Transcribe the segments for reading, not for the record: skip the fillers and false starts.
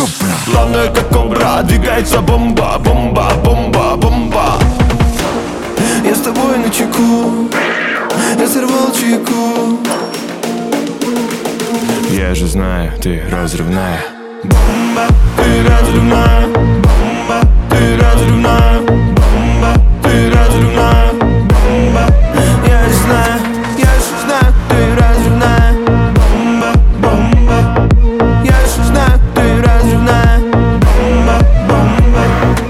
кобра. Плавная как кобра, двигается бомба, бомба, бомба, бомба. Я с тобой начеку, я сорвал чайку. Я же знаю, ты разрывная. Бомба, ты разрывная. Бомба, ты разрывная. Бомба, ты разрывная. Бомба, я же знаю, ты разрывная. Бомба, бомба, я же знаю, ты разрывная. Бомба, бомба.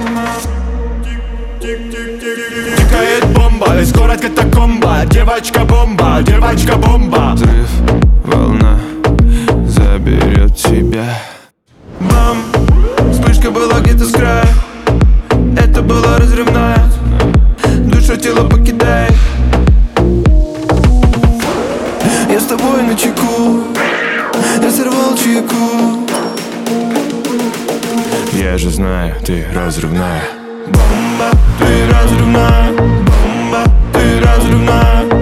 Тикает бомба, весь город катакомба. Девочка-бомба, девочка-бомба. Взрыв, волна заберет тебя. Бам, вспышка была где-то с края. Это была разрывная. Душа тело покидает. Я с тобой начеку, я сорвал чайку. Я же знаю, ты разрывная. Бомба, ты разрывная. Бомба, ты разрывная.